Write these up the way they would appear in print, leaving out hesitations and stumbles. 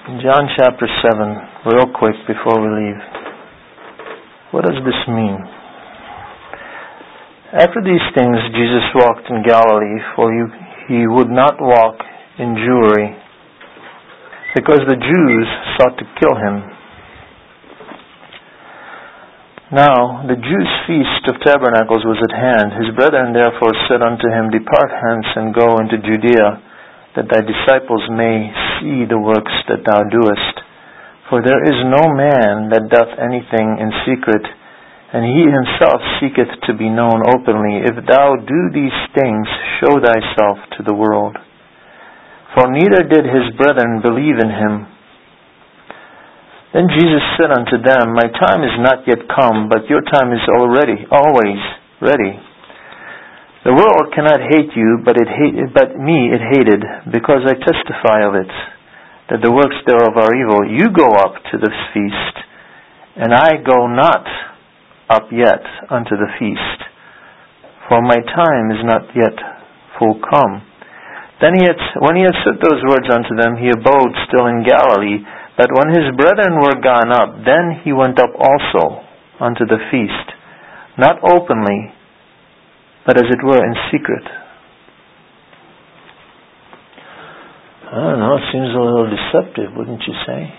John chapter 7, real quick before we leave. What does this mean? After these things, Jesus walked in Galilee, for he would not walk in Jewry, because the Jews sought to kill him. Now the Jews' feast of tabernacles was at hand. His brethren therefore said unto him, Depart hence, and go into Judea, that thy disciples may see the works that thou doest. For there is no man that doth anything in secret, and he himself seeketh to be known openly. If thou do these things, show thyself to the world. For neither did his brethren believe in him. Then Jesus said unto them, My time is not yet come, but your time is always ready. The world cannot hate you, but me it hated, because I testify of it, that the works thereof are evil. You go up to the feast, and I go not up yet unto the feast, for my time is not yet full come. Then when he had said those words unto them, he abode still in Galilee. But when his brethren were gone up, then he went up also unto the feast, not openly, but as it were in secret. I don't know, it seems a little deceptive, wouldn't you say?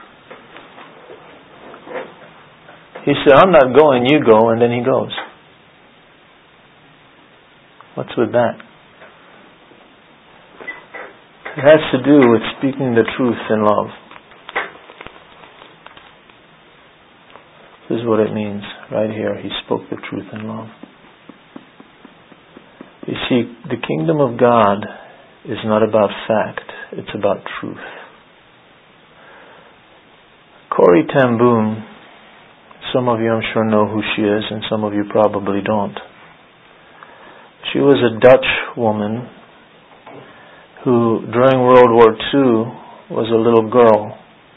He said, I'm not going, you go, and then he goes. What's with that? It has to do with speaking the truth in love. This is what it means right here. He spoke the truth in love. You see, the kingdom of God is not about fact. It's about truth. Corrie ten Boom, some of you I'm sure know who she is, and some of you probably don't. She was a Dutch woman who, during World War II, was a little girl.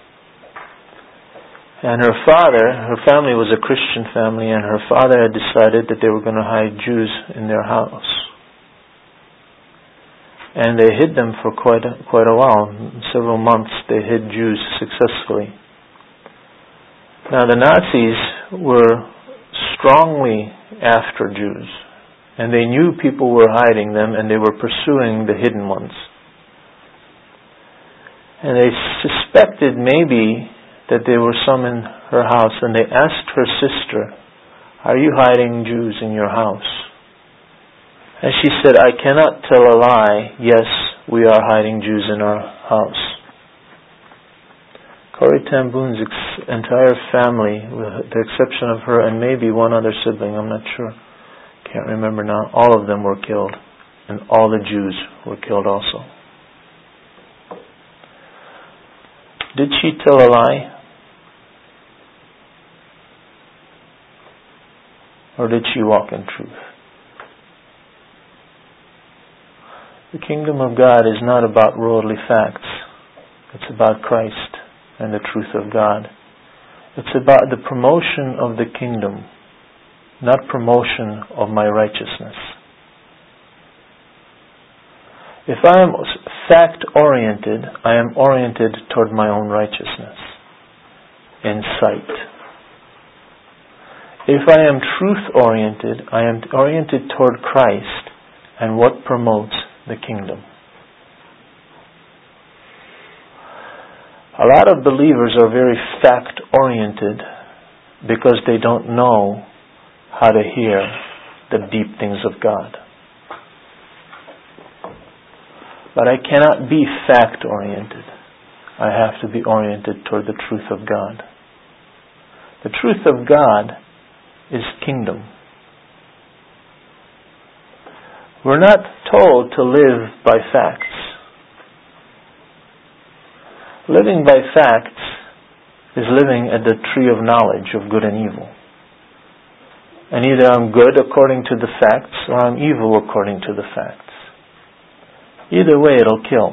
And her family was a Christian family, and her father had decided that they were going to hide Jews in their house. And they hid them for quite a while. Several months they hid Jews successfully. Now the Nazis were strongly after Jews, and they knew people were hiding them, and they were pursuing the hidden ones. And they suspected maybe that there were some in her house, and they asked her sister, Are you hiding Jews in your house? And she said, I cannot tell a lie. Yes, we are hiding Jews in our house. Corrie ten Boom's entire family, with the exception of her and maybe one other sibling, I'm not sure, can't remember now, all of them were killed. And all the Jews were killed also. Did she tell a lie? Or did she walk in truth? The kingdom of God is not about worldly facts. It's about Christ and the truth of God. It's about the promotion of the kingdom, not promotion of my righteousness. If I am fact-oriented, I am oriented toward my own righteousness in sight. If I am truth-oriented, I am oriented toward Christ and what promotes the kingdom. A lot of believers are very fact-oriented because they don't know how to hear the deep things of God. But I cannot be fact-oriented. I have to be oriented toward the truth of God. The truth of God is kingdom. We're not told to live by facts. Living by facts is living at the tree of knowledge of good and evil. And either I'm good according to the facts or I'm evil according to the facts. Either way it'll kill.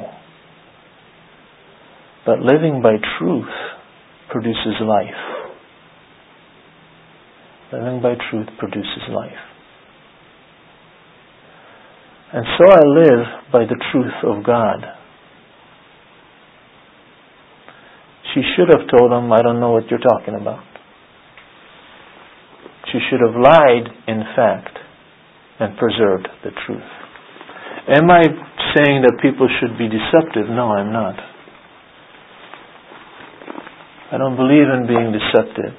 But living by truth produces life. Living by truth produces life. And so I live by the truth of God. She should have told him, I don't know what you're talking about. She should have lied in fact and preserved the truth. Am I saying that people should be deceptive? No, I'm not. I don't believe in being deceptive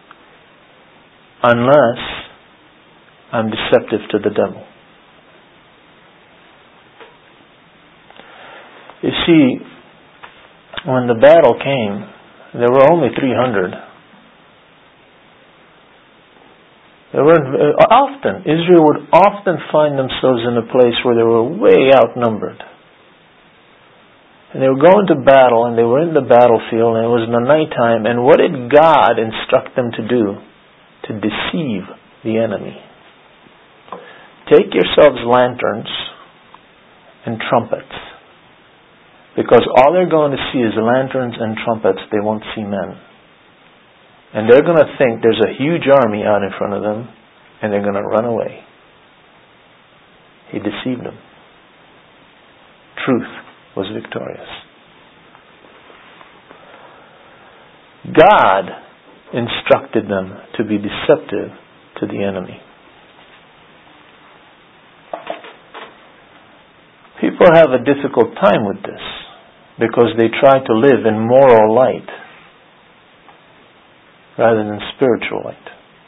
unless I'm deceptive to the devil. You see, when the battle came, there were only 300. Israel would often find themselves in a place where they were way outnumbered. And they were going to battle, and they were in the battlefield, and it was in the nighttime. And what did God instruct them to do? To deceive the enemy. Take yourselves lanterns and trumpets. Because all they're going to see is lanterns and trumpets. They won't see men. And they're going to think there's a huge army out in front of them, and they're going to run away. He deceived them. Truth was victorious. God instructed them to be deceptive to the enemy. People have a difficult time with this because they try to live in moral light rather than spiritual light.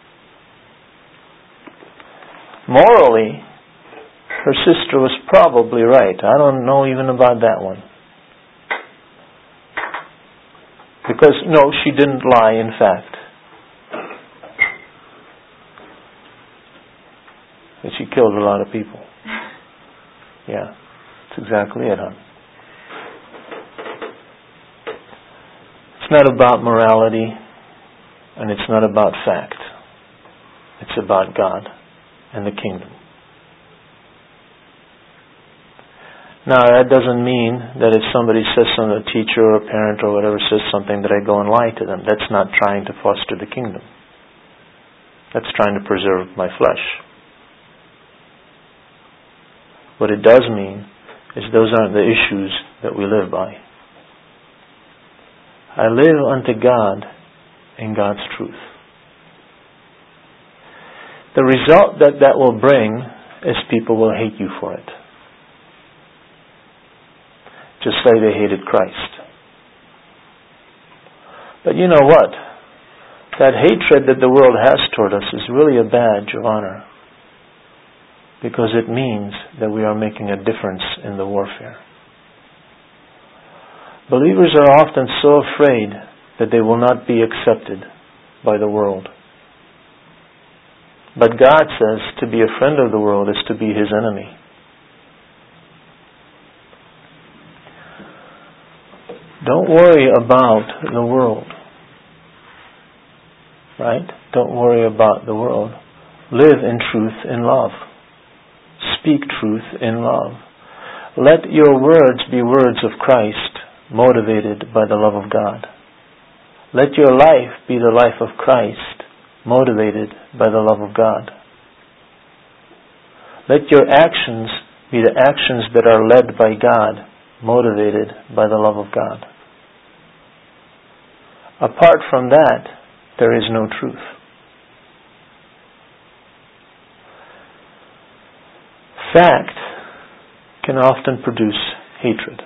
Morally, her sister was probably right. I don't know even about that one. Because, no, she didn't lie, in fact. But she killed a lot of people. Yeah, that's exactly it, huh? It's not about morality, and it's not about fact. It's about God and the kingdom. Now, that doesn't mean that if somebody says something, a teacher or a parent or whatever says something, that I go and lie to them. That's not trying to foster the kingdom. That's trying to preserve my flesh. What it does mean is those aren't the issues that we live by. I live unto God in God's truth. The result that will bring is people will hate you for it. Just like they hated Christ. But you know what? That hatred that the world has toward us is really a badge of honor. Because it means that we are making a difference in the warfare. Believers are often so afraid that they will not be accepted by the world. But God says to be a friend of the world is to be His enemy. Don't worry about the world. Right? Don't worry about the world. Live in truth in love. Speak truth in love. Let your words be words of Christ, motivated by the love of God. Let your life be the life of Christ, motivated by the love of God. Let your actions be the actions that are led by God, motivated by the love of God. Apart from that, there is no truth. Fact can often produce hatred.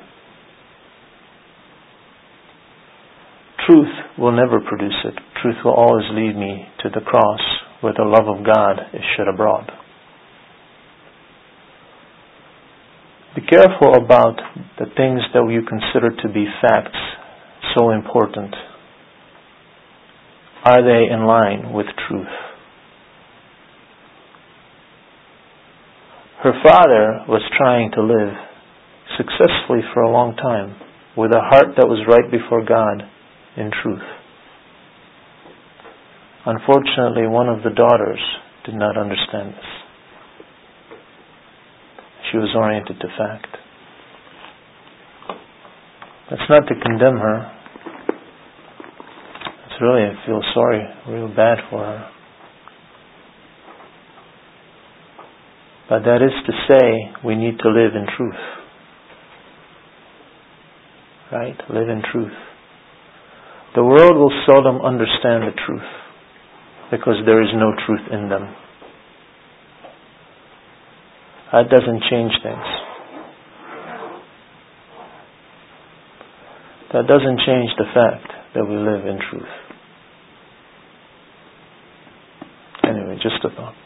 Truth will never produce it. Truth will always lead me to the cross where the love of God is shed abroad. Be careful about the things that you consider to be facts so important. Are they in line with truth? Her father was trying to live successfully for a long time with a heart that was right before God in truth. Unfortunately, one of the daughters did not understand this. She was oriented to fact. That's not to condemn her. It's really, I feel sorry, real bad for her. But that is to say, we need to live in truth. Right? Live in truth. The world will seldom understand the truth because there is no truth in them. That doesn't change things. That doesn't change the fact that we live in truth. Anyway, just a thought.